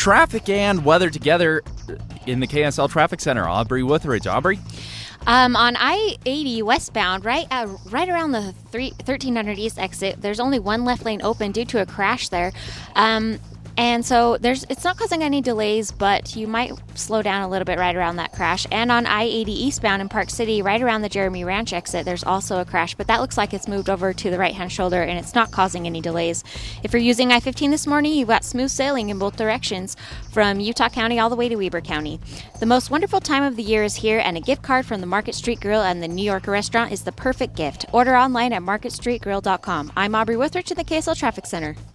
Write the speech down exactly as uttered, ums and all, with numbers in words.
traffic and weather together in the K S L Traffic Center. Aubrey Wuthridge. Aubrey? Um, on I eighty westbound, right uh, right around the three, thirteen hundred East exit, there's only one left lane open due to a crash there. Um, and so there's it's not causing any delays, but you might slow down a little bit right around that crash. And on I eighty eastbound in Park City, right around the Jeremy Ranch exit, there's also a crash, but that looks like it's moved over to the right-hand shoulder, and it's not causing any delays. If you're using I fifteen this morning, you've got smooth sailing in both directions from Utah County all the way to Weber County. The most wonderful time of the year is here, and a gift card from the Market Street Grill and the New Yorker restaurant is the perfect gift. Order online at market street grill dot com. I'm Aubrey Wuthridge in the K S L Traffic Center.